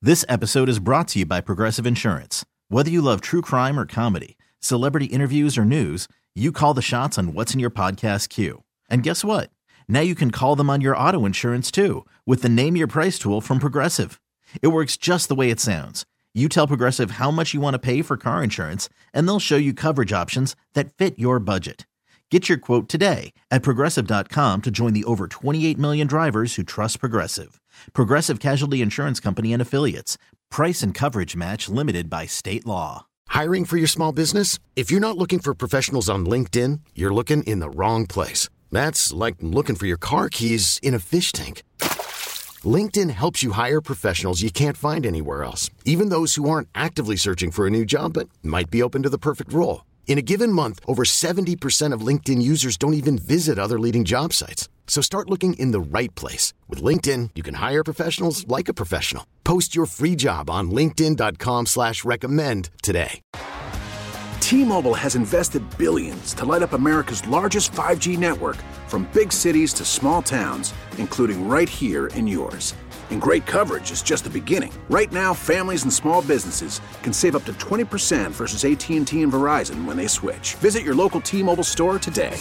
This episode is brought to you by Progressive Insurance. Whether you love true crime or comedy, celebrity interviews or news, you call the shots on what's in your podcast queue. And guess what? Now you can call them on your auto insurance too with the Name Your Price tool from Progressive. It works just the way it sounds. You tell Progressive how much you want to pay for car insurance, and they'll show you coverage options that fit your budget. Get your quote today at Progressive.com to join the over 28 million drivers who trust Progressive. Progressive Casualty Insurance Company and Affiliates. Price and coverage match limited by state law. Hiring for your small business? If you're not looking for professionals on LinkedIn, you're looking in the wrong place. That's like looking for your car keys in a fish tank. LinkedIn helps you hire professionals you can't find anywhere else, even those who aren't actively searching for a new job but might be open to the perfect role. In a given month, over 70% of LinkedIn users don't even visit other leading job sites. So start looking in the right place. With LinkedIn, you can hire professionals like a professional. Post your free job on linkedin.com/recommend today. T-Mobile has invested billions to light up America's largest 5G network, from big cities to small towns, including right here in yours. And great coverage is just the beginning. Right now, families and small businesses can save up to 20% versus AT&T and Verizon when they switch. Visit your local T-Mobile store today.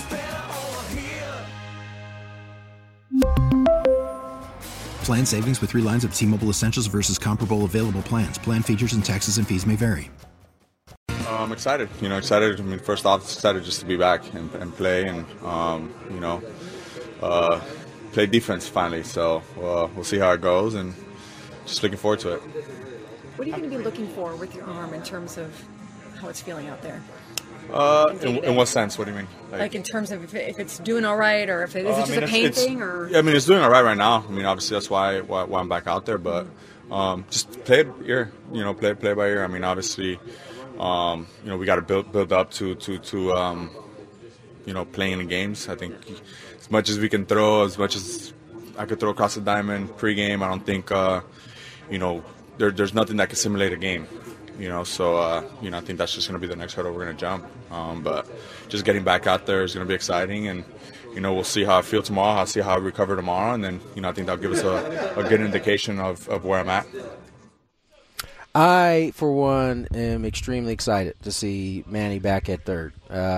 Plan savings with 3 lines of T-Mobile Essentials versus comparable available plans. Plan features and taxes and fees may vary. I'm excited. Excited. I mean, first off, excited just to be back and play and, play defense finally. So we'll see how it goes and just looking forward to it. What are you going to be looking for with your arm in terms of how it's feeling out there? In what sense? What do you mean? Like in terms of if it's doing all right, or if is it just a pain thing? Or yeah, I mean, it's doing all right now. I mean, obviously that's why I'm back out there. But just play it ear. Play by ear. I mean, obviously, we got to build up to playing the games. I think as much as we can throw, as much as I could throw across the diamond pregame, I don't think there's nothing that can simulate a game. So I think that's just going to be the next hurdle we're going to jump. But just getting back out there is going to be exciting, and we'll see how I feel tomorrow. I'll see how I recover tomorrow, and then I think that'll give us a good indication of where I'm at. I, for one, am extremely excited to see Manny back at third.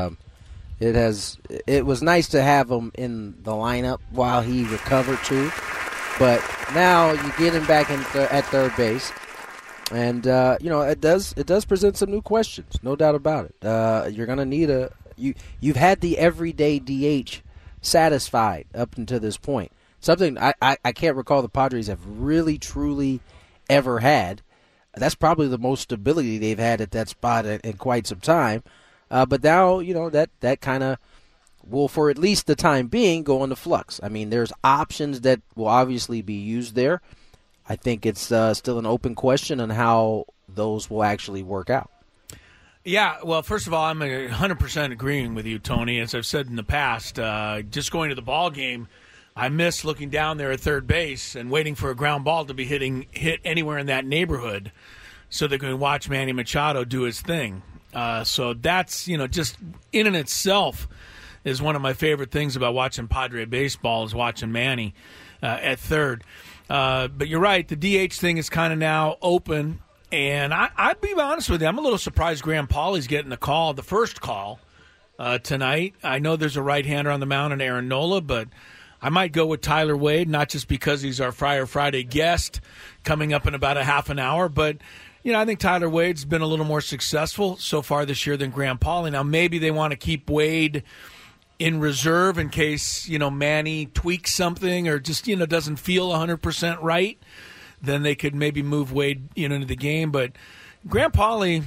It was nice to have him in the lineup while he recovered too, but now you get him back at third base, and it does present some new questions, no doubt about it. You're gonna need you've had the everyday DH satisfied up until this point. Something I can't recall the Padres have really truly ever had. That's probably the most stability they've had at that spot in quite some time. But now, that kind of will, for at least the time being, go into flux. I mean, there's options that will obviously be used there. I think it's still an open question on how those will actually work out. Yeah, well, first of all, I'm 100% agreeing with you, Tony. As I've said in the past, just going to the ball game, I miss looking down there at third base and waiting for a ground ball to be hit anywhere in that neighborhood so they can watch Manny Machado do his thing. So that's, just in and itself is one of my favorite things about watching Padre baseball is watching Manny at third. But you're right, the DH thing is kind of now open. And I'd be honest with you, I'm a little surprised Graham Pauley's getting the first call tonight. I know there's a right-hander on the mound in Aaron Nola, but I might go with Tyler Wade, not just because he's our Friar Friday guest coming up in about a half an hour, but I think Tyler Wade's been a little more successful so far this year than Graham Pauley. Now, maybe they want to keep Wade in reserve in case, Manny tweaks something or just, doesn't feel 100% right. Then they could maybe move Wade, into the game. But Graham Pauley,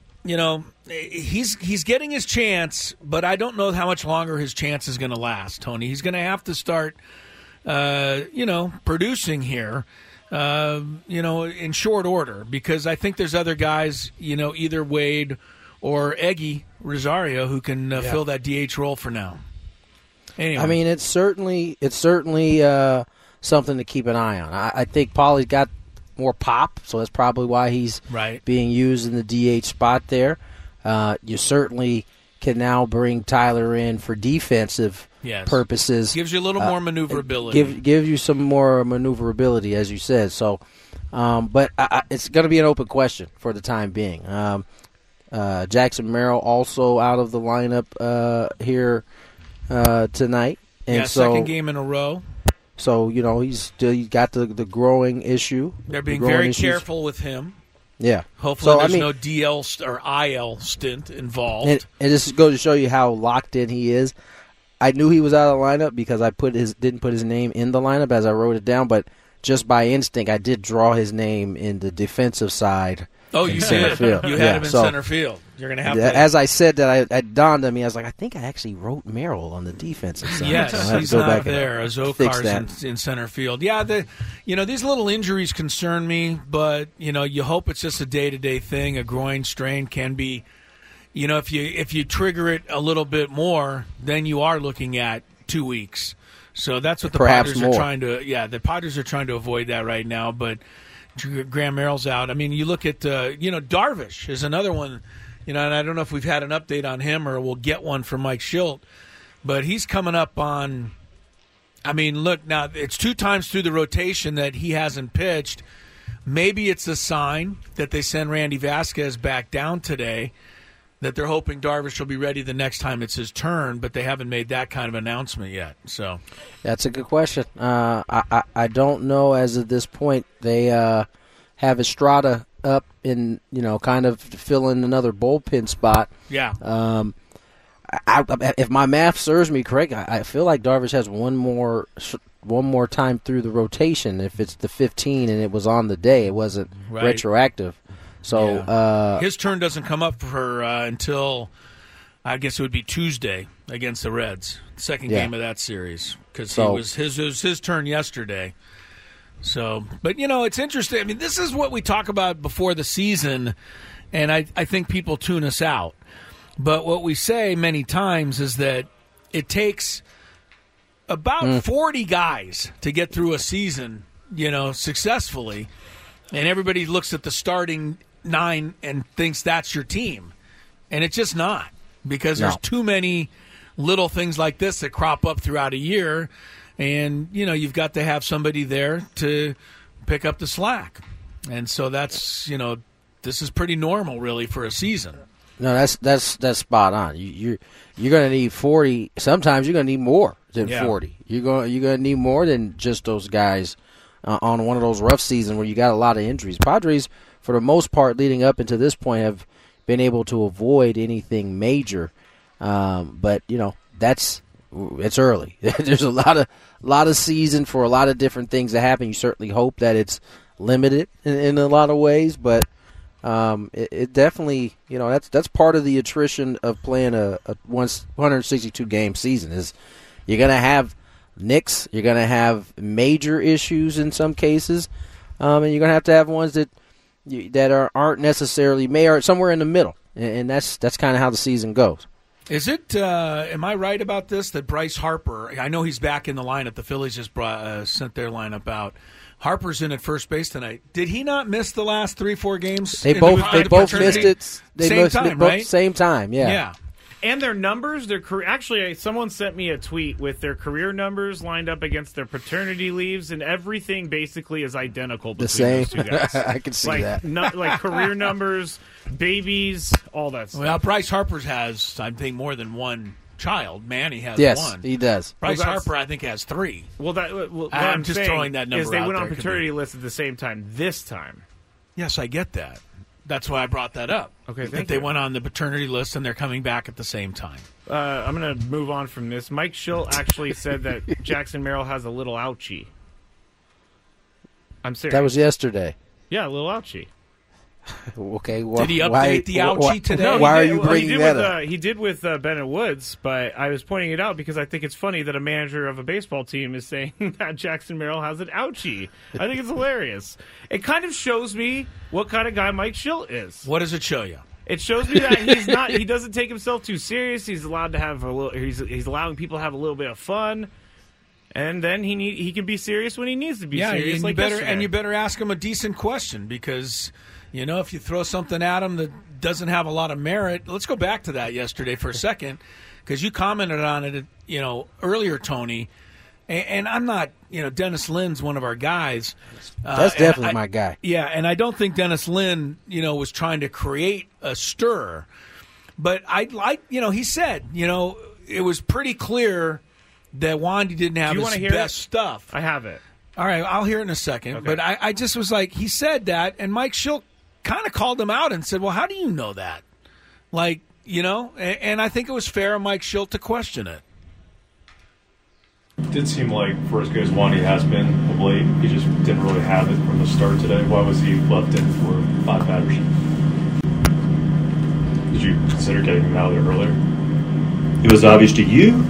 he's getting his chance, but I don't know how much longer his chance is going to last, Tony. He's going to have to start, producing here. In short order, because I think there's other guys, either Wade or Eggy Rosario who can fill that DH role for now. Anyway. I mean, it's certainly something to keep an eye on. I think Pauley's got more pop, so that's probably why he's being used in the DH spot there. You certainly can now bring Tyler in for defensive purposes. Gives you a little more maneuverability. Give you some more maneuverability, as you said. So, but it's going to be an open question for the time being. Jackson Merrill also out of the lineup here tonight. And second game in a row. So, he's got the growing issue. They're being very careful with him. Yeah. Hopefully there's no DL or IL stint involved. And this goes to show you how locked in he is. I knew he was out of the lineup because I didn't put his name in the lineup as I wrote it down, but just by instinct, I did draw his name in the defensive side. Oh, you center field. You had him in center field. You're going to have to. As I said that, I dawned on me. I was like, I think I actually wrote Merrill on the defensive side. Yes, so he's not there. Zokar's in center field. Yeah, these little injuries concern me, but you hope it's just a day-to-day thing. A groin strain can be, if you trigger it a little bit more, then you are looking at 2 weeks. So that's what the Padres are trying to. Yeah, the Padres are trying to avoid that right now, but. Graham Merrill's out. I mean, you look at, Darvish is another one, and I don't know if we've had an update on him or we'll get one from Mike Schilt, but he's coming up on, look, now it's 2 times through the rotation that he hasn't pitched. Maybe it's a sign that they send Randy Vasquez back down today, that they're hoping Darvish will be ready the next time it's his turn, but they haven't made that kind of announcement yet. So that's a good question. I don't know as of this point. They have Estrada up in, kind of filling another bullpen spot. Yeah. If my math serves me correct, I feel like Darvish has one more time through the rotation. If it's the 15 and it was on the day, it wasn't retroactive. So his turn doesn't come up for until I guess it would be Tuesday against the Reds, second game of that series, because it was his turn yesterday. So, but it's interesting. I mean, this is what we talk about before the season, and I think people tune us out. But what we say many times is that it takes about 40 guys to get through a season, successfully, and everybody looks at the starting 9 and thinks that's your team. And it's just not, because there's too many little things like this that crop up throughout a year, and you've got to have somebody there to pick up the slack. And so that's this is pretty normal really for a season. No, that's spot on. You're going to need 40. Sometimes you're going to need more than 40. You're going to need more than just those guys on one of those rough seasons where you got a lot of injuries. Padres, for the most part, leading up into this point, have been able to avoid anything major. But it's early. There's a lot of season for a lot of different things to happen. You certainly hope that it's limited in a lot of ways, but it definitely that's part of the attrition of playing a 162 game season. Is you're gonna have nicks, you're gonna have major issues in some cases, and you're gonna have ones that aren't necessarily are somewhere in the middle, and that's kind of how the season goes. Is it? Am I right about this? That Bryce Harper? I know he's back in the lineup. The Phillies just sent their lineup out. Harper's in at first base tonight. Did he not miss the last 3-4 games? They both missed it. Right? Same time. Yeah. Yeah. And their numbers, actually, someone sent me a tweet with their career numbers lined up against their paternity leaves, and everything basically is identical between those two guys. I can see that. Like career numbers, babies, all that stuff. Well, Bryce Harper has, I think, more than one child. Manny has one. Yes, he does. Bryce Harper, I think, has 3. I'm just throwing that number out they went there. on paternity list at the same time this time. Yes, I get that. That's why I brought that up. Okay, that they went on the paternity list and they're coming back at the same time. I'm going to move on from this. Mike Schilt actually said that Jackson Merrill has a little ouchie. I'm serious. That was yesterday. Yeah, a little ouchie. Okay, did he update the ouchie today? No, why are you bringing that up? He did with Bennett Woods, but I was pointing it out because I think it's funny that a manager of a baseball team is saying that Jackson Merrill has an ouchie. I think it's hilarious. It kind of shows me what kind of guy Mike Schilt is. What does it show you? It shows me that he's not. He doesn't take himself too serious. He's allowed to have a little. He's allowing people to have a little bit of fun. And then he can be serious when he needs to be serious. And you better ask him a decent question, because if you throw something at him that doesn't have a lot of merit. Let's go back to that yesterday for a second. because you commented on it, earlier, Tony. And I'm not, Dennis Lynn's one of our guys. That's definitely my guy. Yeah, and I don't think Dennis Lynn, was trying to create a stir. But he said, it was pretty clear that Wandy didn't have his best stuff. I have it. All right, I'll hear it in a second. Okay. But I just was like, he said that, and Mike Schilt kind of called him out and said, well, how do you know that? Like, and I think it was fair of Mike Schilt to question it. It did seem like, for as good as Wandy has been of late, he just didn't really have it from the start today. Why was he left in for 5 batters? Did you consider getting him out of there earlier? It was obvious to you?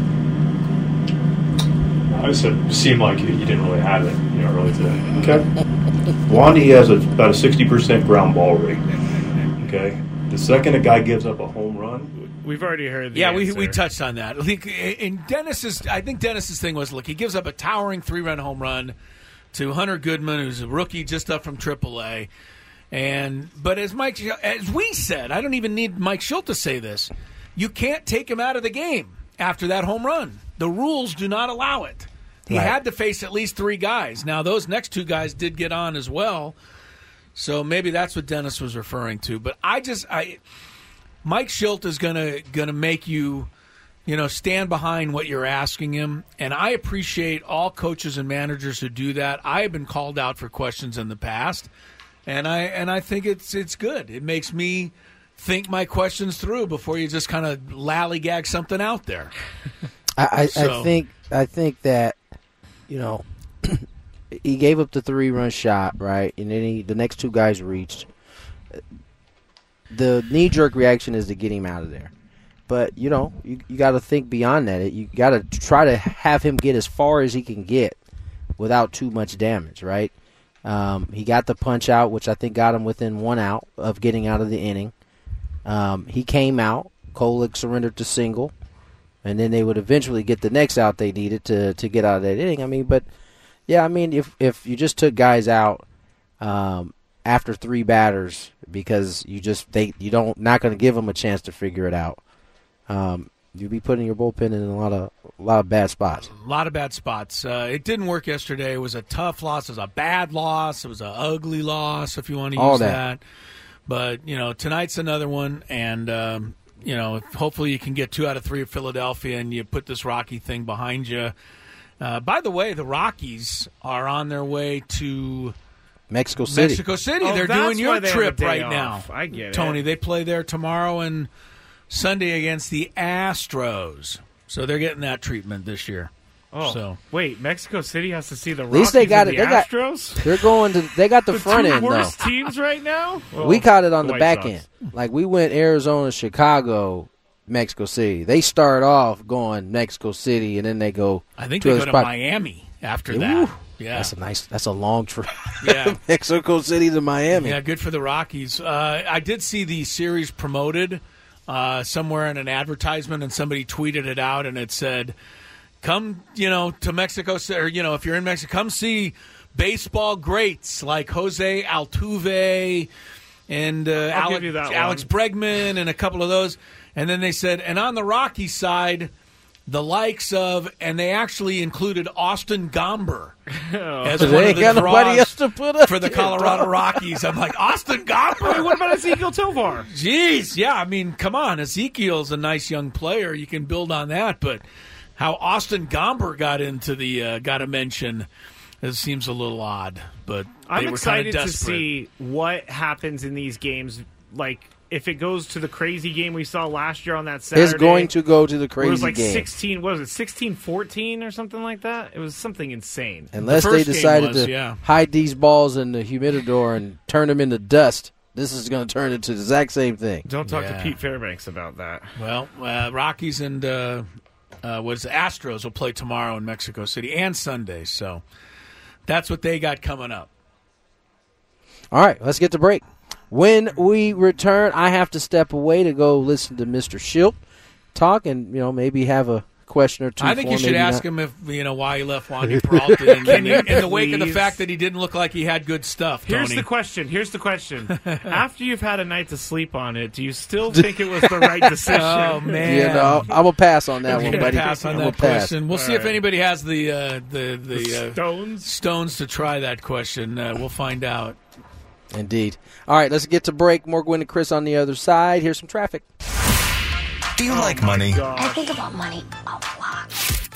I said it seemed like he didn't really have it, early today. Okay. Wandy has about a 60% ground ball rate. Okay. The second a guy gives up a home run, we've already heard the answer. we touched on that. And I think Dennis's thing was, look, he gives up a towering 3-run home run to Hunter Goodman, who's a rookie just up from AAA. But as we said, I don't even need Mike Schilt to say this. You can't take him out of the game after that home run. The rules do not allow it. He had to face at least 3 guys. Now, those next 2 guys did get on as well, so maybe that's what Dennis was referring to. But Mike Schilt is gonna make you, stand behind what you're asking him, and I appreciate all coaches and managers who do that. I have been called out for questions in the past, and I think it's good. It makes me think my questions through before you just kind of lallygag something out there. I think that, he gave up the 3-run shot, right? And then the next 2 guys reached. The knee-jerk reaction is to get him out of there. But, you got to think beyond that. You got to try to have him get as far as he can get without too much damage, right? He got the punch out, which I think got him within 1 out of getting out of the inning. He came out. Kolek surrendered to single. And then they would eventually get the next out they needed to get out of that inning. If you just took guys out after 3 batters because not going to give them a chance to figure it out, you'd be putting your bullpen in a lot of bad spots. A lot of bad spots. It didn't work yesterday. It was a tough loss. It was a bad loss. It was an ugly loss, if you want to use that. But tonight's another one, and. Hopefully you can get 2 out of 3 at Philadelphia and you put this Rocky thing behind you. By the way, the Rockies are on their way to Mexico City. They're doing your trip right now. I get it. Tony, they play there tomorrow and Sunday against the Astros. So they're getting that treatment this year. Oh, so. Wait, Mexico City has to see the Rockies. At least they got it. Astros? They're going to. They got the front end, though. The 2 worst teams right now? Well, we caught it on the back end. Like, we went Arizona, Chicago, Mexico City. They start off going Mexico City, and then they go. I think they go to Miami after that. Yeah, that's a long trip. Yeah, Mexico City to Miami. Yeah, good for the Rockies. I did see the series promoted somewhere in an advertisement, and somebody tweeted it out, and it said, come, to Mexico, or, if you're in Mexico, come see baseball greats like Jose Altuve and Alex Bregman and a couple of those. And then they said, and on the Rocky side, the likes of, and they actually included Austin Gomber as one of the draws for the Colorado Rockies. I'm like, Austin Gomber? Hey, what about Ezekiel Tovar? Jeez, yeah, come on. Ezekiel's a nice young player. You can build on that, but how Austin Gomber got into the got a mention, it seems a little odd. But I'm excited to see what happens in these games. Like, if it goes to the crazy game we saw last year on that Saturday. It's going to go to the crazy game. It was like game. 16, what was it, 16-14 or something like that? It was something insane. Unless they decided to hide these balls in the humidor and turn them into dust, this is going to turn into the exact same thing. Don't talk to Pete Fairbanks about that. Well, Rockies and Astros will play tomorrow in Mexico City and Sunday, so that's what they got coming up. All right, let's get to break. When we return, I have to step away to go listen to Mr. Schilt talk and maybe have a question or two. I think you should ask him if why he left Wandy Peralta in the wake of the fact that he didn't look like he had good stuff. Tony. Here's the question. After you've had a night to sleep on it, do you still think it was the right decision? Oh man, I will pass on that one, buddy. Pass on that question. We'll see if anybody has the stones to try that question. We'll find out. Indeed. All right, let's get to break. More Gwynn and Chris on the other side. Here's some traffic. Do you like money? I think about money a lot.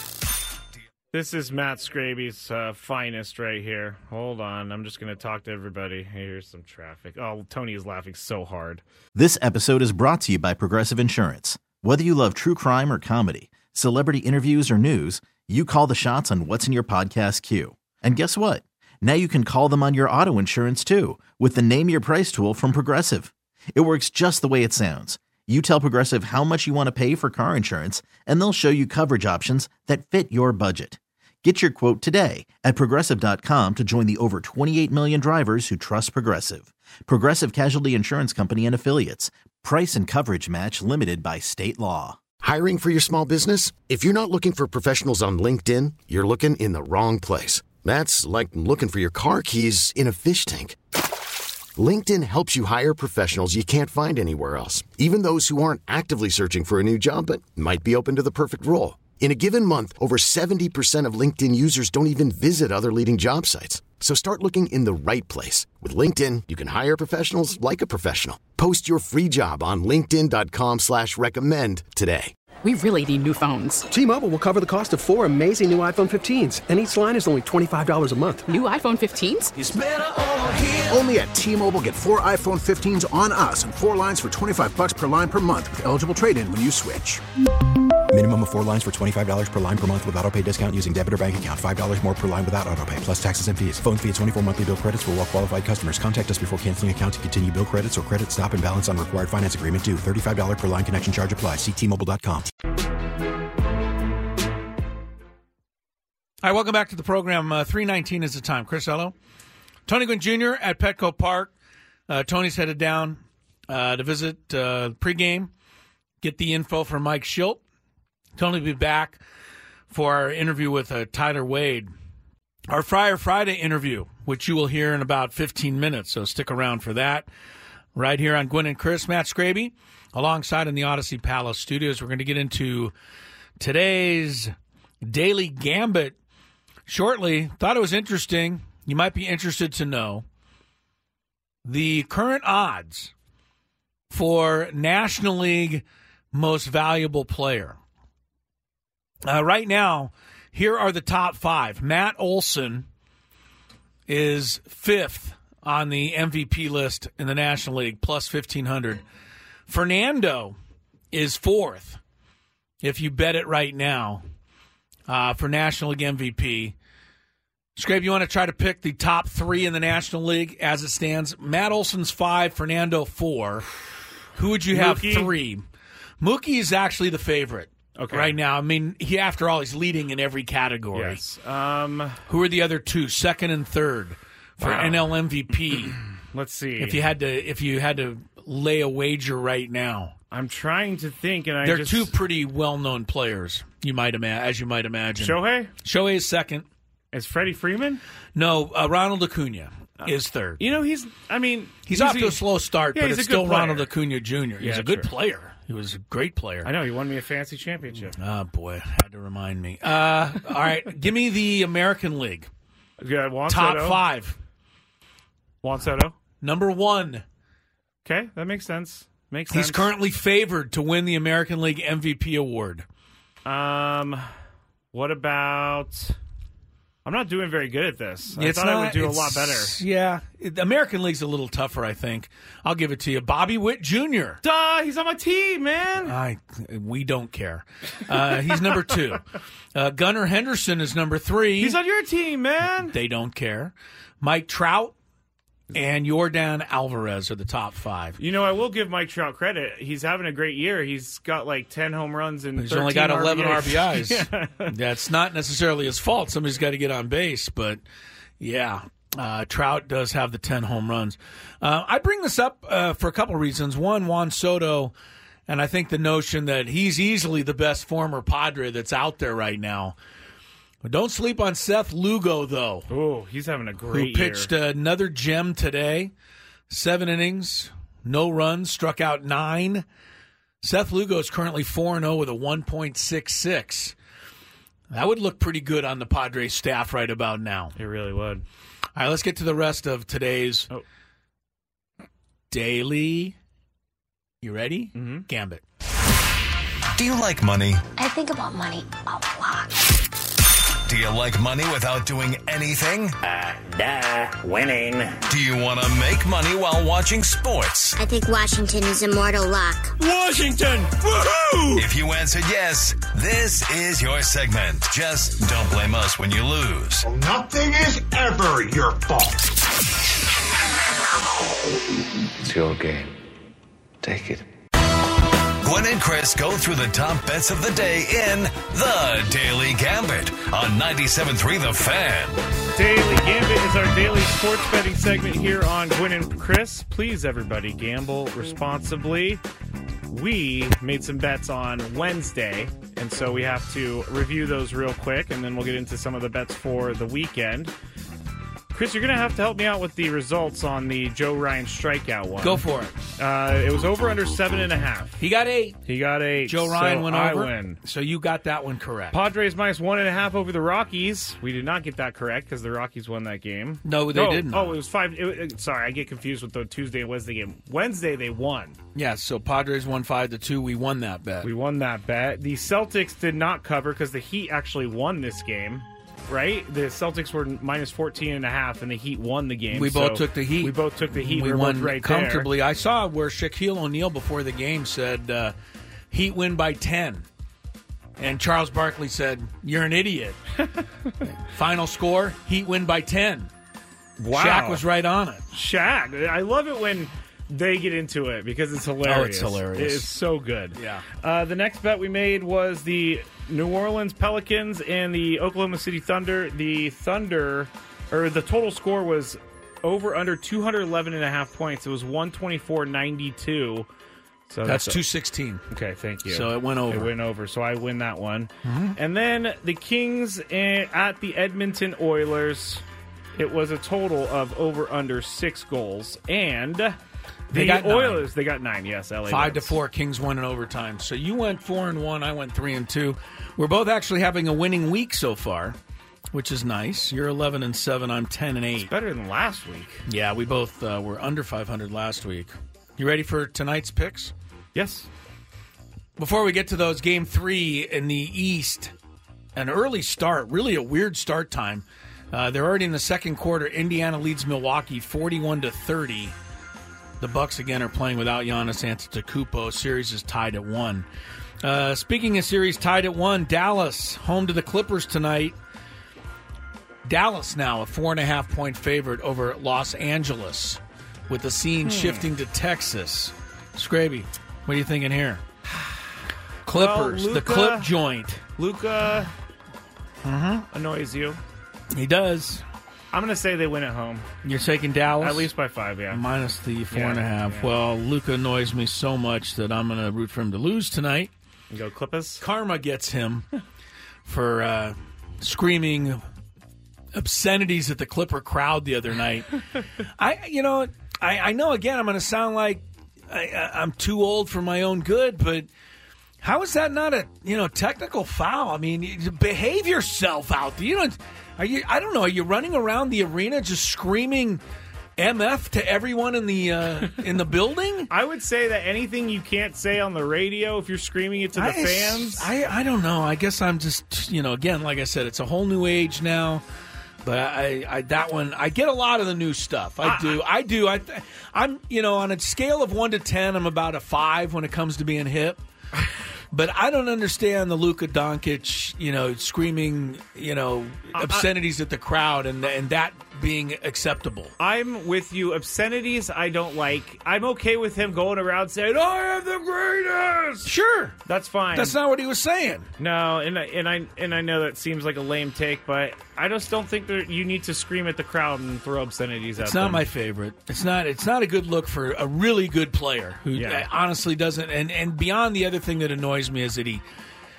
This is Matt Scraby's finest right here. Hold on. I'm just going to talk to everybody. Here's some traffic. Oh, Tony is laughing so hard. This episode is brought to you by Progressive Insurance. Whether you love true crime or comedy, celebrity interviews or news, you call the shots on what's in your podcast queue. And guess what? Now you can call them on your auto insurance too with the Name Your Price tool from Progressive. It works just the way it sounds. You tell Progressive how much you want to pay for car insurance, and they'll show you coverage options that fit your budget. Get your quote today at Progressive.com to join the over 28 million drivers who trust Progressive. Progressive Casualty Insurance Company and Affiliates. Price and coverage match limited by state law. Hiring for your small business? If you're not looking for professionals on LinkedIn, you're looking in the wrong place. That's like looking for your car keys in a fish tank. LinkedIn helps you hire professionals you can't find anywhere else, even those who aren't actively searching for a new job but might be open to the perfect role. In a given month, over 70% of LinkedIn users don't even visit other leading job sites. So start looking in the right place. With LinkedIn, you can hire professionals like a professional. Post your free job on linkedin.com/recommend today. We really need new phones. T-Mobile will cover the cost of 4 amazing new iPhone 15s, and each line is only $25 a month. New iPhone 15s? It's better over here. Only at T-Mobile, get 4 iPhone 15s on us and 4 lines for $25 per line per month with eligible trade-in when you switch. Minimum of 4 lines for $25 per line per month with autopay discount using debit or bank account. $5 more per line without autopay, plus taxes and fees. Phone fee at 24 monthly bill credits for well-qualified customers. Contact us before canceling account to continue bill credits or credit stop and balance on required finance agreement due. $35 per line connection charge applies. See T-Mobile.com. All right, welcome back to the program. 3:19 is the time. Chris Ello. Tony Gwynn Jr. at Petco Park. Tony's headed down to visit pregame, get the info from Mike Schilt. Tony will be back for our interview with Tyler Wade. Our Friar Friday interview, which you will hear in about 15 minutes, so stick around for that. Right here on Gwynn and Chris, Matt Scraby, alongside in the Odyssey Palace studios. We're going to get into today's Daily Gambit shortly. Thought it was interesting. You might be interested to know the current odds for National League Most Valuable Player. Right now, here are the top 5. Matt Olson is 5th on the MVP list in the National League, plus 1,500. Fernando is 4th, if you bet it right now, for National League MVP. Scrape, you want to try to pick the top 3 in the National League as it stands? Matt Olson's 5, Fernando 4. Who would you have 3? Mookie is actually the favorite right now. I mean, after all, he's leading in every category. Yes. Who are the other 2, 2nd and 3rd for NL MVP? Let's see. If you had to lay a wager right now, I'm trying to think, and they're 2 pretty well-known players. As you might imagine. Shohei is 2nd. Is Freddie Freeman? No, Ronald Acuna is 3rd. You know, he's off to a slow start, but it's still player. Ronald Acuna Jr. He's a good player. He was a great player. I know. He won me a fancy championship. Oh, boy. Had to remind me. All right. Give me the American League. Top 5. Juan Soto. Number 1. Okay, that makes sense. He's currently favored to win the American League MVP award. What about... I'm not doing very good at this. I thought I would do a lot better. Yeah. The American League's a little tougher, I think. I'll give it to you. Bobby Witt Jr. Duh, he's on my team, man. We don't care. He's number 2. Gunnar Henderson is number 3. He's on your team, man. They don't care. Mike Trout and Yordan Alvarez are the top 5. You know, I will give Mike Trout credit. He's having a great year. He's got like 10 home runs and he's only got 11 RBIs. Yeah. That's not necessarily his fault. Somebody's got to get on base, but yeah, Trout does have the 10 home runs. I bring this up for a couple reasons. One, Juan Soto And I think the notion that he's easily the best former Padre that's out there right now. But don't sleep on Seth Lugo, though. Oh, he's having a great year. Who pitched another gem today. 7 innings, no runs, struck out 9. Seth Lugo is currently 4-0 with a 1.66. That would look pretty good on the Padres staff right about now. It really would. All right, let's get to the rest of today's daily. You ready? Mm-hmm. Gambit. Do you like money? I think about money a lot. Do you like money without doing anything? Winning. Do you want to make money while watching sports? I think Washington is immortal luck. Washington! Woohoo! If you answered yes, this is your segment. Just don't blame us when you lose. Well, nothing is ever your fault. It's your game. Take it. Gwen and Chris go through the top bets of the day in The Daily Gambit on 97.3 The Fan. Daily Gambit is our daily sports betting segment here on Gwen and Chris. Please, everybody, gamble responsibly. We made some bets on Wednesday, and so we have to review those real quick, and then we'll get into some of the bets for the weekend. Chris, you're going to have to help me out with the results on the Joe Ryan strikeout one. Go for it. It was over under 7.5. He got 8. Joe Ryan went over. I win. So you got that one correct. Padres minus 1.5 over the Rockies. We did not get that correct because the Rockies won that game. No, they didn't. Oh, it was 5. Sorry, I get confused with the Tuesday and Wednesday game. Wednesday, they won. Yeah, so Padres won 5-2. We won that bet. The Celtics did not cover because the Heat actually won this game. Right? The Celtics were minus 14.5, and the Heat won the game. We both took the Heat. We won right comfortably. There. I saw where Shaquille O'Neal before the game said, Heat win by 10. And Charles Barkley said, you're an idiot. Final score, Heat win by 10. Wow. Shaq was right on it. Shaq. I love it when they get into it because it's hilarious. Oh, it's hilarious. It's so good. Yeah. The next bet we made was the New Orleans Pelicans and the Oklahoma City Thunder. The total score was over under 211.5 points. It was 124.92. So that's 216. Okay, thank you. So it went over. So I win that one. Mm-hmm. And then the Kings at the Edmonton Oilers. It was a total of over under 6 goals. And They got Oilers, they got 9, yes. LA 5-4, Kings won in overtime. So you went 4-1, I went 3-2. We're both actually having a winning week so far, which is nice. You're 11-7, I'm 10-8. It's better than last week. Yeah, we both were under 500 last week. You ready for tonight's picks? Yes. Before we get to those, Game 3 in the East, an early start, really a weird start time. They're already in the second quarter. Indiana leads Milwaukee 41-30. The Bucks, again, are playing without Giannis Antetokounmpo. Series is tied at 1. Speaking of series tied at 1, Dallas, home to the Clippers tonight. Dallas now a 4.5-point favorite over Los Angeles, with the scene shifting to Texas. Scraby, what are you thinking here? Clippers, well, the clip joint. Luka annoys you. He does. I'm going to say they win at home. You're taking Dallas? At least by 5, yeah. Minus the 4.5. Yeah. Well, Luka annoys me so much that I'm going to root for him to lose tonight. You go Clippers? Karma gets him for screaming obscenities at the Clipper crowd the other night. I know, again, I'm going to sound like I'm too old for my own good, but how is that not a technical foul? I mean, behave yourself out there. I don't know. Are you running around the arena just screaming MF to everyone in the building? I would say that anything you can't say on the radio, if you're screaming it to the fans. I don't know. I guess I'm just, again, like I said, it's a whole new age now. But I get a lot of the new stuff. I do. I'm, on a scale of 1 to 10, I'm about a 5 when it comes to being hip. But I don't understand the Luka Doncic, screaming, obscenities at the crowd, and that being acceptable. I'm with you. Obscenities I don't like. I'm okay with him going around saying, I am the greatest! Sure. That's fine. That's not what he was saying. No, and I know that seems like a lame take, but I just don't think that you need to scream at the crowd and throw obscenities at them. It's not my favorite. It's not a good look for a really good player who honestly doesn't. And beyond the other thing that annoys me is that he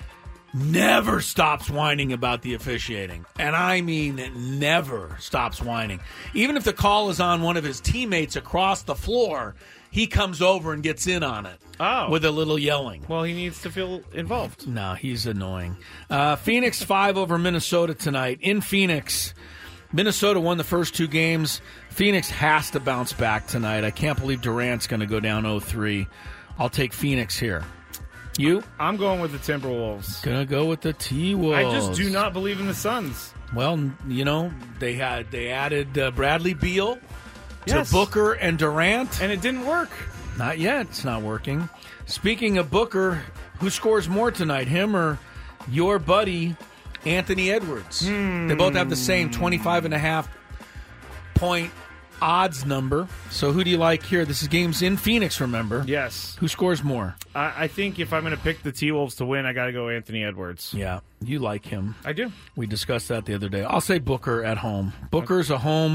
never stops whining about the officiating. And I mean never stops whining. Even if the call is on one of his teammates across the floor, he comes over and gets in on it with a little yelling. Well, he needs to feel involved. No, he's annoying. Phoenix 5 over Minnesota tonight. In Phoenix, Minnesota won the first 2 games. Phoenix has to bounce back tonight. I can't believe Durant's going to go down 0-3. I'll take Phoenix here. You? I'm going with the Timberwolves. Gonna go with the T-Wolves. I just do not believe in the Suns. Well, you know, they added Bradley Beal to Booker and Durant. And it didn't work. Not yet. It's not working. Speaking of Booker, who scores more tonight, him or your buddy Anthony Edwards? They both have the same 25.5 point odds number. So who do you like here? This is games in Phoenix, remember? Yes. Who scores more? I think if I'm going to pick the T-Wolves to win, I got to go Anthony Edwards. Yeah, you like him. I do. We discussed that the other day. I'll say Booker at home. Booker's a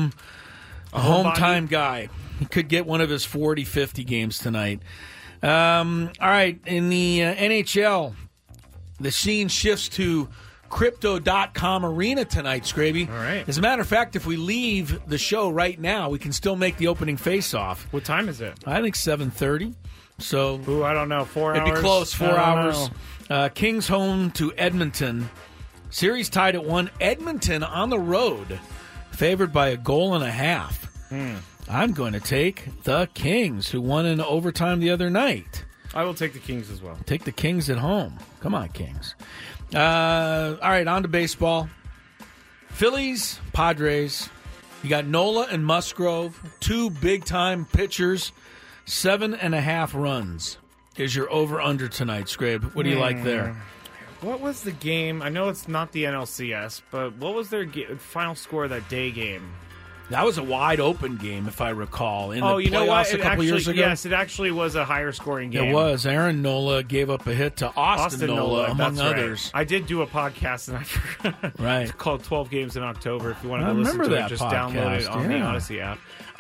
home-time guy. He could get one of his 40, 50 games tonight. All right, in the NHL, the scene shifts to Crypto.com Arena tonight, Scraby. All right. As a matter of fact, if we leave the show right now, we can still make the opening face-off. What time is it? I think 7:30. So, I don't know. 4 hours? It'd be close, 4 hours. Kings home to Edmonton. Series tied at 1. Edmonton on the road, favored by a goal and a half. I'm going to take the Kings, who won in overtime the other night. I will take the Kings as well. Take the Kings at home. Come on, Kings. All right, on to baseball. Phillies, Padres. You got Nola and Musgrove, 2 big-time pitchers, 7.5 runs is your over-under tonight, Scrabe. What do you like there? What was the game? I know it's not the NLCS, but what was their final score of that day game? That was a wide-open game, if I recall, in the you know what? playoffs a couple years ago. Yes, it actually was a higher-scoring game. It was. Aaron Nola gave up a hit to Austin Nola, among others. Right. I did do a podcast, and I forgot. Right. It's called 12 Games in October. If you want to go listen to it, just download it on the Odyssey app.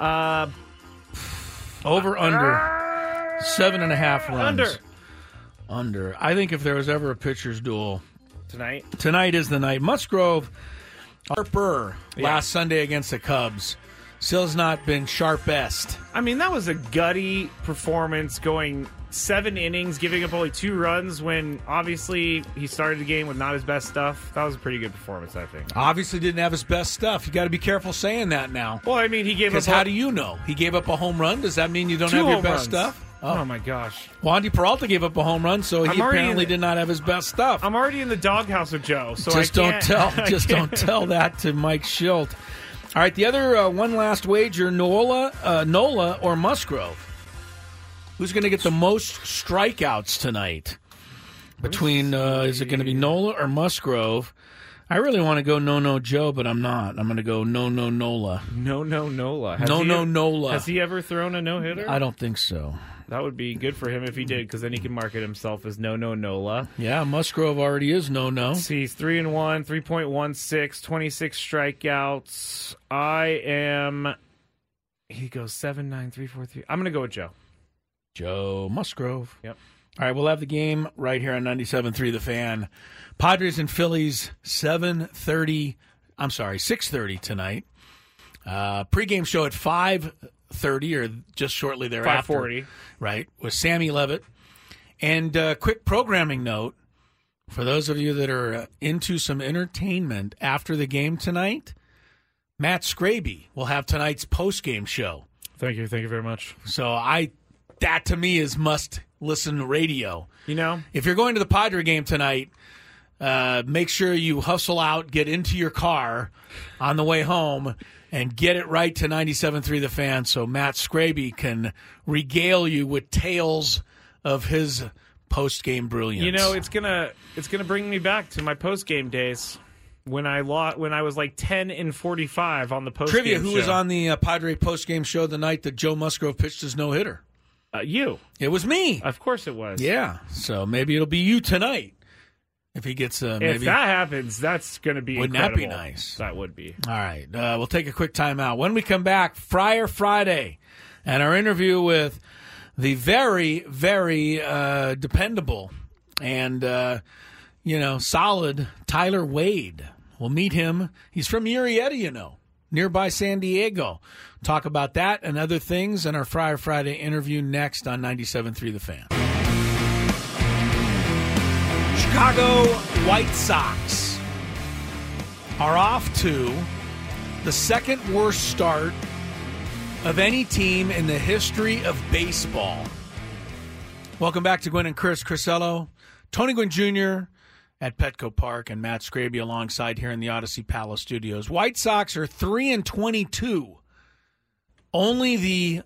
Over-under, 7.5 runs. Under. I think if there was ever a pitcher's duel, tonight is the night. Musgrove, Harper last Sunday against the Cubs. Still has not been sharpest. I mean, that was a gutty performance, going 7 innings, giving up only 2 runs when obviously he started the game with not his best stuff. That was a pretty good performance, I think. Obviously didn't have his best stuff. You got to be careful saying that now. Well, I mean, he gave up. Because how do you know? He gave up a home run. Does that mean you don't have your best stuff? Oh, my gosh. Wandy Peralta gave up a home run, so he apparently did not have his best stuff. I'm already in the doghouse with Joe, so don't tell that to Mike Schilt. All right, the other one last wager, Nola or Musgrove. Who's going to get the most strikeouts tonight? Between, is it going to be Nola or Musgrove? I really want to go No Joe, but I'm not. I'm going to go No Nola. No Nola. Nola. Has he ever thrown a no-hitter? I don't think so. That would be good for him if he did, because then he can market himself as No Nola. Yeah, Musgrove already is No. See, he's 3-1, 3.16, 26 strikeouts. He goes 7-9, 3-4-3. I'm going to go with Joe. Joe Musgrove. Yep. All right, we'll have the game right here on 97.3 The Fan. Padres and Phillies, 6:30 tonight. Pre-game show at 5:30 or just shortly thereafter. 5:40. Right, with Sammy Levitt. And quick programming note, for those of you that are into some entertainment after the game tonight, Matt Scraby will have tonight's post-game show. Thank you very much. So that to me is must-listen radio. You know? If you're going to the Padre game tonight, make sure you hustle out, get into your car on the way home, and get it right to 97.3 The Fan so Matt Scraby can regale you with tales of his post-game brilliance. You know, it's gonna bring me back to my post-game days. when I was like 10-45 on the post Trivia, who was on the Padre postgame show the night that Joe Musgrove pitched his no-hitter? You. It was me. Of course it was. Yeah, so maybe it'll be you tonight. If he gets maybe. If that happens, that's going to be incredible. Wouldn't that be nice? That would be. All right, we'll take a quick timeout. When we come back, Friar Friday, and our interview with the very, very dependable and, solid Tyler Wade. We'll meet him. He's from Murrieta, nearby San Diego. Talk about that and other things in our Friar Friday interview next on 97.3 The Fan. Chicago White Sox are off to the second worst start of any team in the history of baseball. Welcome back to Gwynn and Chris. Crisello, Tony Gwynn Jr. at Petco Park, and Matt Scraby alongside here in the Odyssey Palace Studios. White Sox are 3-22. Only the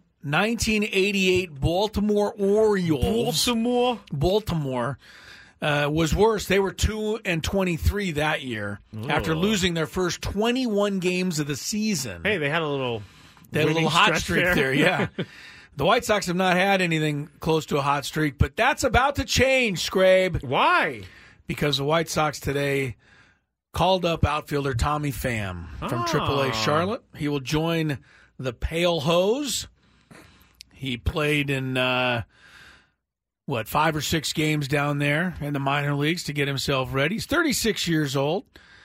1988 Baltimore Orioles. Baltimore was worse. They were 2-23 that year after losing their first 21 games of the season. Hey, they had a little hot streak there. Yeah. The White Sox have not had anything close to a hot streak, but that's about to change, Scrabe. Why? Because the White Sox today called up outfielder Tommy Pham from AAA Charlotte. He will join the Pale Hose. He played in, 5 or 6 games down there in the minor leagues to get himself ready. He's 36 years old.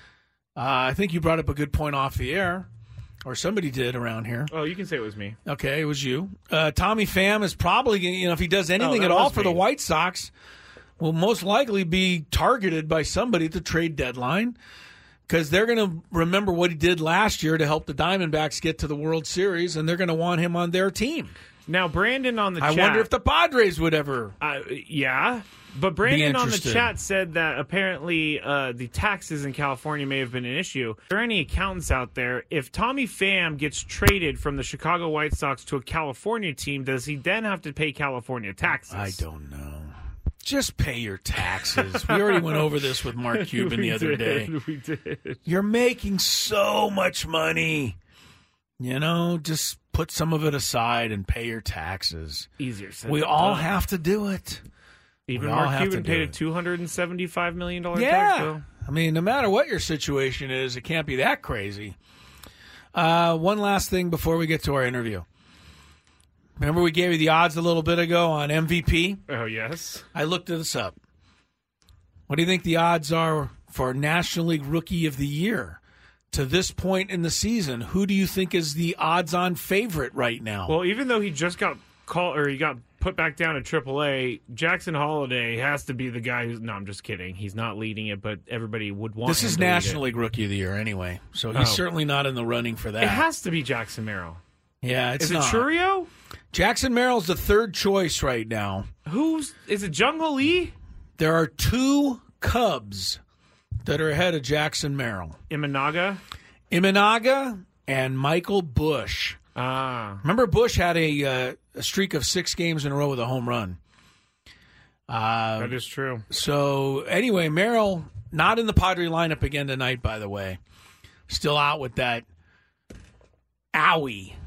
I think you brought up a good point off the air, or somebody did around here. Oh, you can say it was me. Okay, it was you. Tommy Pham is probably, if he does anything at all for the White Sox, will most likely be targeted by somebody at the trade deadline, because they're going to remember what he did last year to help the Diamondbacks get to the World Series, and they're going to want him on their team. Now, Brandon on the chat. I wonder if the Padres would ever. Yeah. But Brandon on the chat said that apparently the taxes in California may have been an issue. Are there any accountants out there? If Tommy Pham gets traded from the Chicago White Sox to a California team, does he then have to pay California taxes? I don't know. Just pay your taxes. We already went over this with Mark Cuban the other day. We did. You're making so much money. Just put some of it aside and pay your taxes. Easier said We than all done. have to do it. Even Mark Cuban paid a $275 million tax bill. I mean, no matter what your situation is, it can't be that crazy. One last thing before we get to our interview. Remember we gave you the odds a little bit ago on MVP? Oh, yes. I looked this up. What do you think the odds are for National League Rookie of the Year? To this point in the season, who do you think is the odds-on favorite right now? Well, even though he just got he got put back down to AAA, Jackson Holliday has to be the guy who's... No, I'm just kidding. He's not leading it, but everybody would want him to lead it. This is National League Rookie of the Year an's so he's certainly not in the running for that. It has to be Jackson Merrill. Yeah, it's not. Is it Churio? Jackson Merrill's the third choice right now. Is it Jung Ho Lee? There are 2 Cubs that are ahead of Jackson Merrill. Imanaga and Michael Busch. Remember Busch had a streak of 6 games in a row with a home run. That is true. So, anyway, Merrill not in the Padre lineup again tonight, by the way. Still out with that ouchie,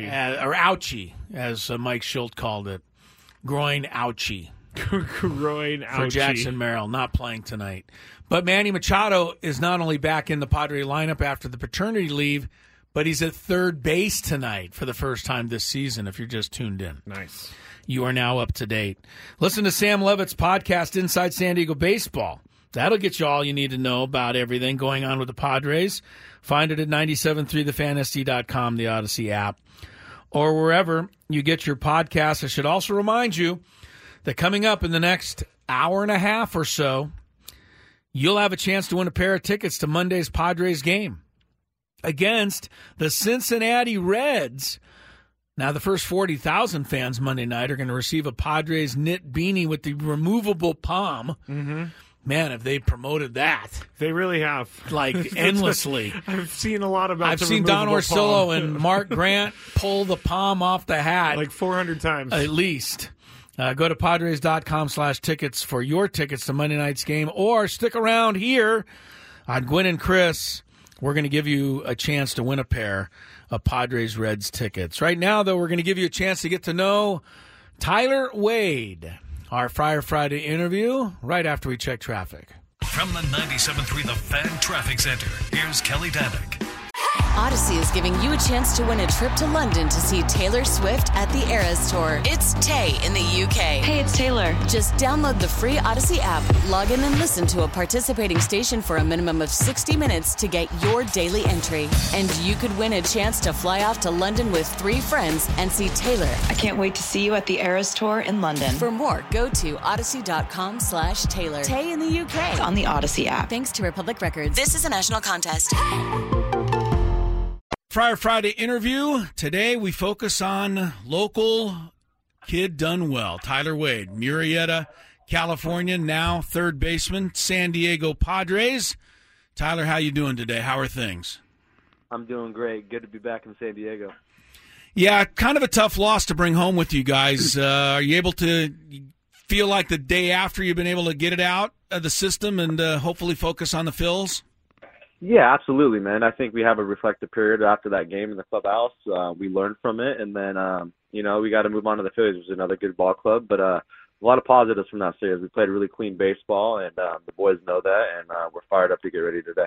as Mike Schilt called it. Groin ouchie. Groin ouchie. For Jackson Merrill, not playing tonight. But Manny Machado is not only back in the Padre lineup after the paternity leave, but he's at third base tonight for the first time this season, if you're just tuned in. Nice. You are now up to date. Listen to Sam Levitt's podcast, Inside San Diego Baseball. That'll get you all you need to know about everything going on with the Padres. Find it at 973thefansd.com, the Odyssey app, or wherever you get your podcasts. I should also remind you that coming up in the next hour and a half or so, you'll have a chance to win a pair of tickets to Monday's Padres game against the Cincinnati Reds. Now, the first 40,000 fans Monday night are going to receive a Padres knit beanie with the removable palm. Mm-hmm. Man, have they promoted that. They really have. Like, endlessly. I've seen a lot about I've the seen Don removable Orsillo palm. and Mark Grant pull the palm off the hat. Like 400 times. At least. Go to Padres.com/tickets for your tickets to Monday night's game, or stick around here On Gwen and Chris, we're going to give you a chance to win a pair of Padres-Reds tickets. Right now, though, we're going to give you a chance to get to know Tyler Wade. Our Friar Friday interview right after we check traffic. From the 97.3 The Fan Traffic Center, here's Kelly Danick. Odyssey is giving you a chance to win a trip to London to see Taylor Swift at the Eras Tour. It's Tay in the UK. Hey, it's Taylor. Just download the free Odyssey app, log in and listen to a participating station for a minimum of 60 minutes to get your daily entry. And you could win a chance to fly off to London with 3 friends and see Taylor. I can't wait to see you at the Eras Tour in London. For more, go to odyssey.com/Taylor. Tay in the UK. It's on the Odyssey app. Thanks to Republic Records. This is a national contest. Friar Friday interview. Today we focus on local kid done well. Tyler Wade, Murrieta, California, now third baseman, San Diego Padres. Tyler, how you doing today? How are things? I'm doing great. Good to be back in San Diego. Yeah, kind of a tough loss to bring home with you guys. Are you able to feel like the day after you've been able to get it out of the system and hopefully focus on the Phils? Yeah, absolutely, man. I think we have a reflective period after that game in the clubhouse. We learned from it, and then, we got to move on to the Phillies, which is another good ball club. But a lot of positives from that series. We played really clean baseball, and the boys know that, and we're fired up to get ready today.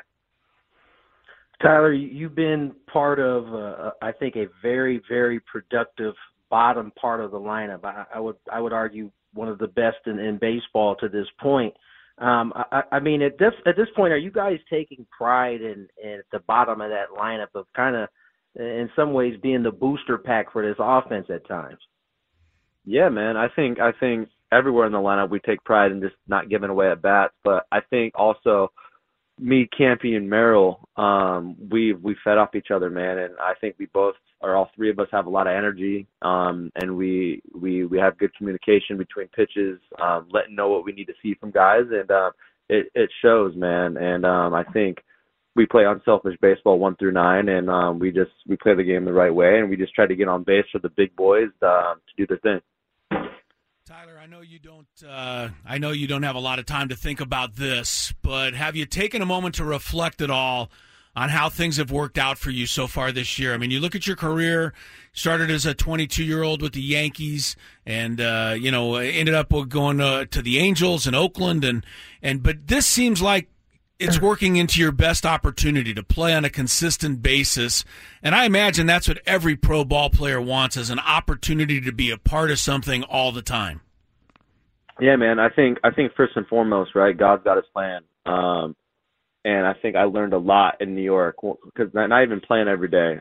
Tyler, you've been part of, I think, a very, very productive bottom part of the lineup. I would argue one of the best in baseball to this point. I mean, at this point, are you guys taking pride in at the bottom of that lineup of kind of, in some ways, being the booster pack for this offense at times? Yeah, man. I think everywhere in the lineup we take pride in just not giving away at bats. But I think also me, Campy, and Merrill, we fed off each other, man. And I think we both, or all three of us, have a lot of energy, and we have good communication between pitches, letting know what we need to see from guys, and it shows, man. And I think we play unselfish baseball 1 through 9, and we play the game the right way, and we just try to get on base for the big boys to do their thing. Tyler, I know you don't have a lot of time to think about this, but have you taken a moment to reflect at all on how things have worked out for you so far this year? I mean, you look at your career, started as a 22-year-old with the Yankees, and ended up going to the Angels in Oakland, but this seems like it's working into your best opportunity to play on a consistent basis, and I imagine that's what every pro ball player wants, is an opportunity to be a part of something all the time. Yeah, man. I think first and foremost, right, God's got his plan. And I think I learned a lot in New York, because not even playing every day.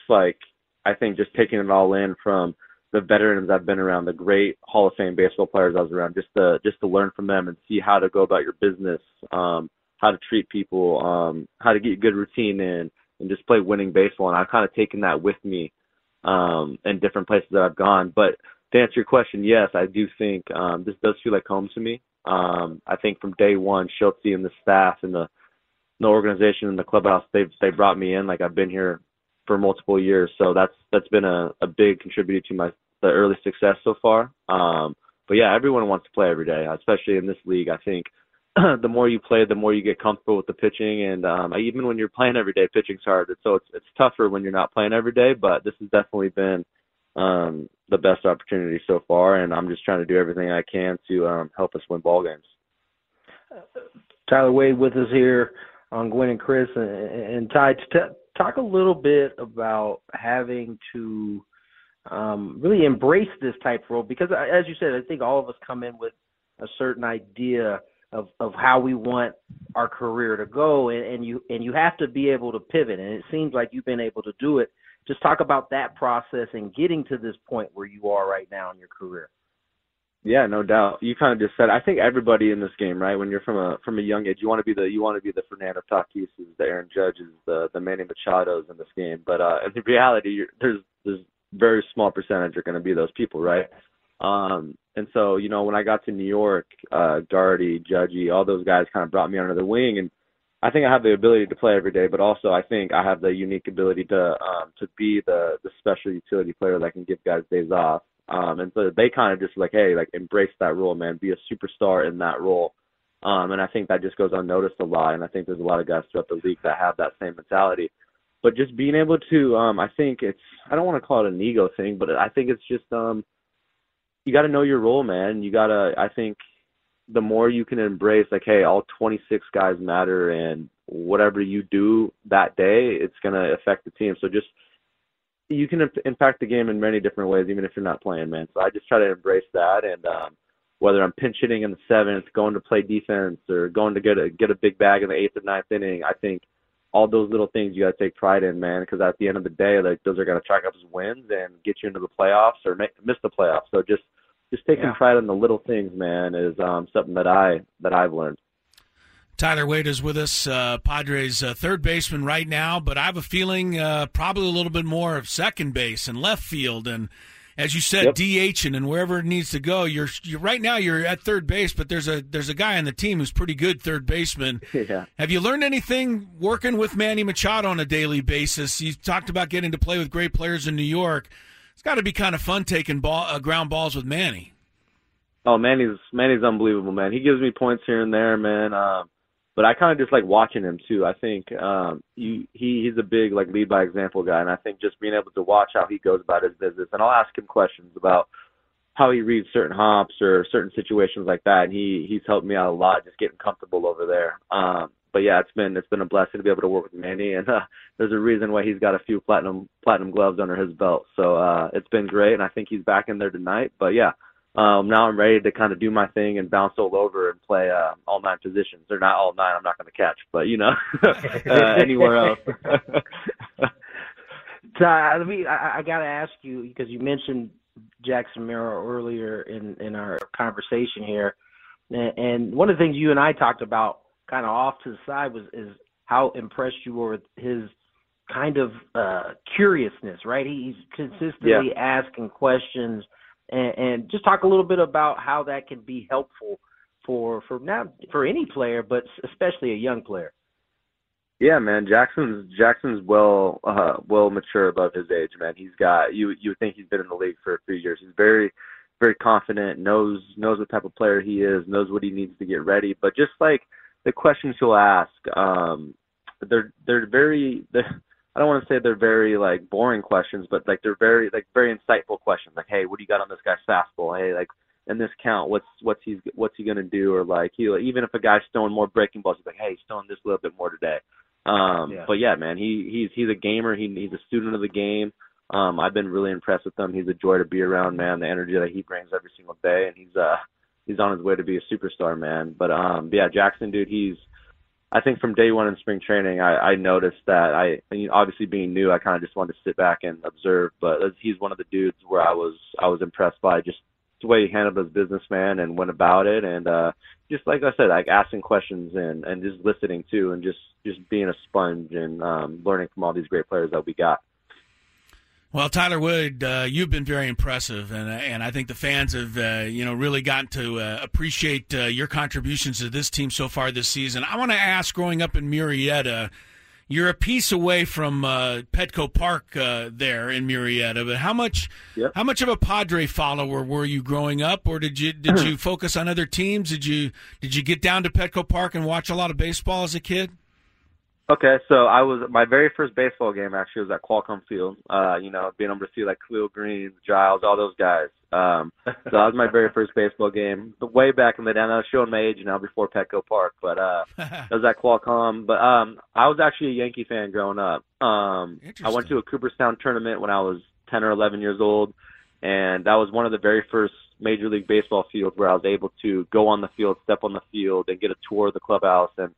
I think just taking it all in from the veterans I've been around, the great Hall of Fame baseball players I was around, just to learn from them and see how to go about your business, how to treat people, how to get a good routine in, and just play winning baseball. And I've kind of taken that with me in different places that I've gone. But to answer your question, yes, I do think this does feel like home to me. I think from day one, Schultz and the staff and the organization and the clubhouse, they brought me in. Like, I've been here for multiple years, so that's been a big contributor to the early success so far. But yeah, everyone wants to play every day, especially in this league. I think the more you play, the more you get comfortable with the pitching, and even when you're playing every day, pitching's hard. So it's tougher when you're not playing every day. But this has definitely been the best opportunity so far, and I'm just trying to do everything I can to help us win ball games. Tyler Wade with us here on Gwen and Chris, and Ty, talk a little bit about having to really embrace this type of role, because as you said, I think all of us come in with a certain idea of how we want our career to go, and you have to be able to pivot, and it seems like you've been able to do it. Just talk about that process and getting to this point where you are right now in your career. Yeah, no doubt. You kind of just said, I think everybody in this game, right? When you're from a young age, you want to be the Fernando Tatis, the Aaron Judges, the Manny Machados in this game. But in reality, there's very small percentage are going to be those people, right? And so, when I got to New York, Gardy, Judgy, all those guys kind of brought me under the wing, and I think I have the ability to play every day, but also I think I have the unique ability to be the special utility player that can give guys days off. And so they kind of just like, hey, like, embrace that role, man. Be a superstar in that role. And I think that just goes unnoticed a lot. And I think there's a lot of guys throughout the league that have that same mentality. But just being able to, I think I don't want to call it an ego thing, but I think it's just, you got to know your role, man. I think the more you can embrace, like, hey, all 26 guys matter, and whatever you do that day, it's going to affect the team. So just, you can impact the game in many different ways, even if you're not playing, man. So I just try to embrace that. And whether I'm pinch hitting in the 7th, going to play defense, or going to get a big bag in the 8th or 9th inning, I think all those little things you got to take pride in, man, because at the end of the day, like, those are going to track up as wins and get you into the playoffs or miss the playoffs. So just taking pride in the little things, man, is something that I've learned. Tyler Wade is with us, Padres third baseman right now, but I have a feeling probably a little bit more of second base and left field, and as you said, DHing and wherever it needs to go. You're right now you're at third base, but there's a guy on the team who's pretty good third baseman. Yeah. Have you learned anything working with Manny Machado on a daily basis? You talked about getting to play with great players in New York. It's got to be kind of fun taking ground balls with Manny. Oh, Manny's unbelievable, man. He gives me points here and there, man. But I kind of just like watching him too. I think he's a big like lead by example guy, and I think just being able to watch how he goes about his business, and I'll ask him questions about how he reads certain hops or certain situations like that, and he's helped me out a lot just getting comfortable over there. But yeah, it's been a blessing to be able to work with Manny, and there's a reason why he's got a few platinum gloves under his belt. So it's been great, and I think he's back in there tonight. But yeah. Now I'm ready to kind of do my thing and bounce all over and play all 9 positions. Or not all 9, I'm not going to catch, but, anywhere else. I got to ask you, because you mentioned Jackson Merrill earlier in our conversation here, and one of the things you and I talked about kind of off to the side is how impressed you were with his kind of curiousness, right? He's consistently asking questions. And just talk a little bit about how that can be helpful for any player, but especially a young player. Yeah, man, Jackson's well mature above his age, man. He's got you would think he's been in the league for a few years. He's very, very confident, knows what type of player he is, knows what he needs to get ready. But just like the questions he'll ask, they're very. I don't want to say they're very like boring questions, but like they're very insightful questions. Like, hey, what do you got on this guy's fastball? Hey, like in this count, what's he gonna do? Or like even if a guy's throwing more breaking balls, he's like, hey, he's throwing this a little bit more today. But yeah, man, he's a gamer. He's a student of the game. I've been really impressed with him. He's a joy to be around, man. The energy that he brings every single day, and he's on his way to be a superstar, man. But yeah, Jackson, dude, I think from day one in spring training, I noticed that obviously being new, I kind of just wanted to sit back and observe. But he's one of the dudes where I was impressed by just the way he handled his business, man, and went about it, and just like I said, like asking questions and just listening too, and just being a sponge and learning from all these great players that we got. Well, Tyler Wood, you've been very impressive, and I think the fans have really gotten to appreciate your contributions to this team so far this season. I want to ask, growing up in Murrieta, you're a piece away from Petco Park there in Murrieta, but how much of a Padre follower were you growing up, or did you focus on other teams? Did you get down to Petco Park and watch a lot of baseball as a kid? Okay, so my very first baseball game actually was at Qualcomm Field. Being able to see like Khalil Green, Giles, all those guys. So that was my very first baseball game. But way back in the day, I was showing my age now before Petco Park, but that was at Qualcomm. But I was actually a Yankee fan growing up. I went to a Cooperstown tournament when I was 10 or 11 years old, and that was one of the very first Major League Baseball fields where I was able to go on the field, step on the field, and get a tour of the clubhouse. And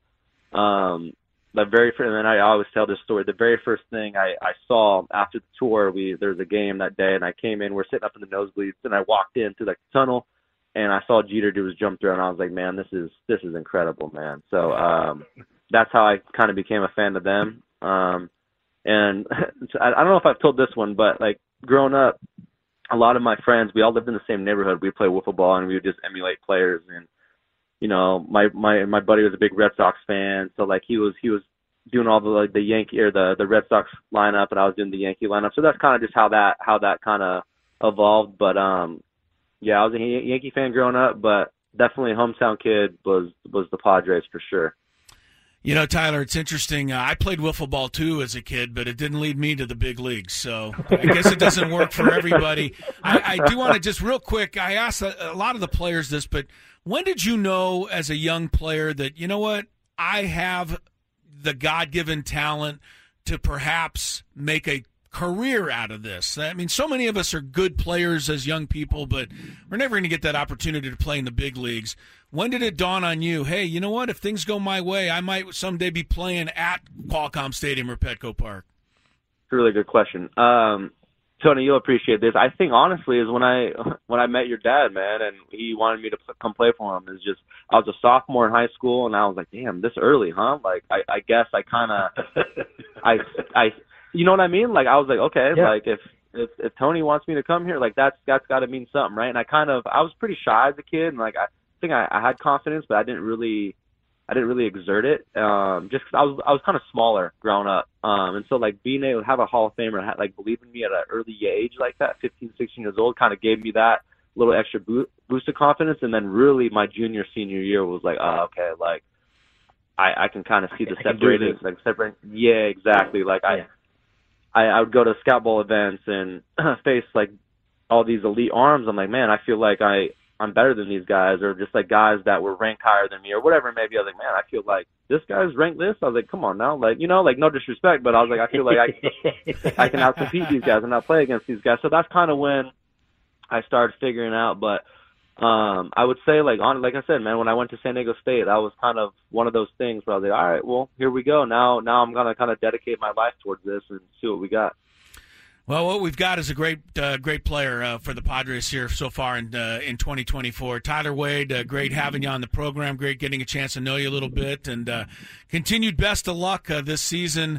and then I always tell this story. The very first thing I saw after the tour, there was a game that day, and I came in. We're sitting up in the nosebleeds, and I walked into the tunnel, and I saw Jeter do his jump throw, and I was like, man, this is incredible, man. So that's how I kind of became a fan of them. And I don't know if I've told this one, but like growing up, a lot of my friends, we all lived in the same neighborhood. We played wiffle ball, and we would just emulate players. And my buddy was a big Red Sox fan, so like he was doing all the Yankee or the Red Sox lineup, and I was doing the Yankee lineup. So that's kind of just how that kind of evolved. But yeah, I was a Yankee fan growing up, but definitely hometown kid was the Padres for sure. You know, Tyler, it's interesting. I played wiffle ball, too, as a kid, but it didn't lead me to the big leagues. So I guess it doesn't work for everybody. I do want to just real quick, I asked a lot of the players this, but when did you know as a young player that, you know what, I have the God-given talent to perhaps make a career out of this? I mean, so many of us are good players as young people, but we're never going to get that opportunity to play in the big leagues. When did it dawn on you, hey, you know what, if things go my way, I might someday be playing at Qualcomm Stadium or Petco Park? It's a really good question. Tony, you'll appreciate this. I think, honestly, is when I met your dad, man, and he wanted me to come play for him. It's just, I was a sophomore in high school, and I was like, damn, this early, huh? Like, I guess I kind of, you know what I mean? Like, I was like, okay, yeah. Like, if Tony wants me to come here, like, that's got to mean something, right? And I was pretty shy as a kid, and, like, I think I had confidence, but I didn't really exert it, just 'cause I was kind of smaller growing up, and so, like, being able to have a Hall of Famer like believe in me at an early age like that, 15, 16 years old, kind of gave me that little extra boost of confidence. And then really my senior year was like, oh, okay, like I can kind of see the separating. Yeah, exactly. Like I would go to scout bowl events and face like all these elite arms. I'm like, man, I feel like I'm better than these guys, or just like guys that were ranked higher than me or whatever it may be. I was like, man, I feel like this guy's ranked this. I was like, come on now. Like, you know, like no disrespect, but I was like, I feel like I can out-compete these guys and out-play against these guys. So that's kind of when I started figuring out. But I would say, like I said, man, when I went to San Diego State, that was kind of one of those things where I was like, all right, well, here we go. Now I'm going to kind of dedicate my life towards this and see what we got. Well, what we've got is a great player for the Padres here so far in 2024. Tyler Wade, great having you on the program. Great getting a chance to know you a little bit, and continued best of luck this season.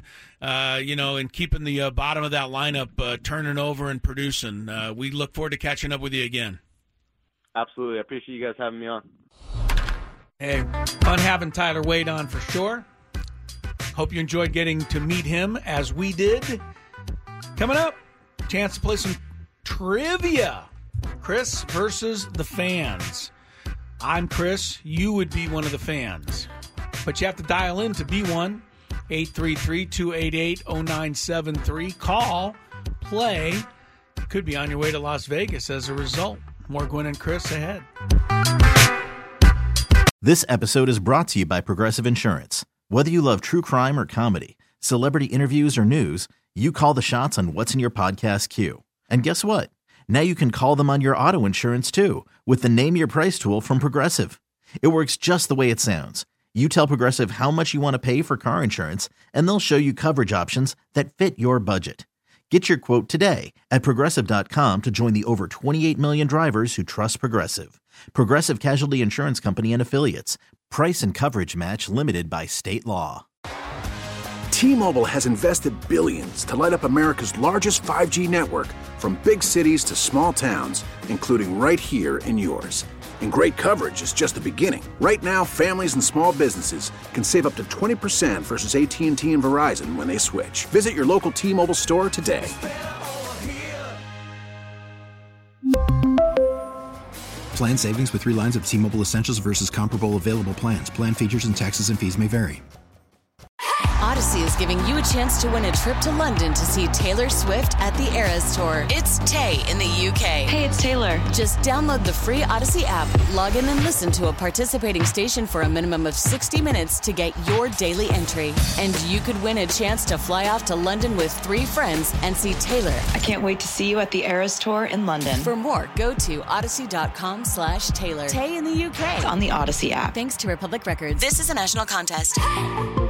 And keeping the bottom of that lineup turning over and producing. We look forward to catching up with you again. Absolutely, I appreciate you guys having me on. Hey, fun having Tyler Wade on for sure. Hope you enjoyed getting to meet him as we did. Coming up, chance to play some trivia. Chris versus the fans. I'm Chris. You would be one of the fans. But you have to dial in to be one. 833-288-0973. Call, play. You could be on your way to Las Vegas as a result. More Gwynn and Chris ahead. This episode is brought to you by Progressive Insurance. Whether you love true crime or comedy, celebrity interviews or news, you call the shots on what's in your podcast queue. And guess what? Now you can call them on your auto insurance too with the Name Your Price tool from Progressive. It works just the way it sounds. You tell Progressive how much you want to pay for car insurance, and they'll show you coverage options that fit your budget. Get your quote today at Progressive.com to join the over 28 million drivers who trust Progressive. Progressive Casualty Insurance Company and Affiliates. Price and coverage match limited by state law. T-Mobile has invested billions to light up America's largest 5G network, from big cities to small towns, including right here in yours. And great coverage is just the beginning. Right now, families and small businesses can save up to 20% versus AT&T and Verizon when they switch. Visit your local T-Mobile store today. Plan savings with 3 lines of T-Mobile Essentials versus comparable available plans. Plan features and taxes and fees may vary. Odyssey is giving you a chance to win a trip to London to see Taylor Swift at the Eras Tour. It's Tay in the UK. Hey, it's Taylor. Just download the free Odyssey app, log in and listen to a participating station for a minimum of 60 minutes to get your daily entry. And you could win a chance to fly off to London with 3 friends and see Taylor. I can't wait to see you at the Eras Tour in London. For more, go to odyssey.com/Taylor. Tay in the UK. It's on the Odyssey app. Thanks to Republic Records. This is a national contest.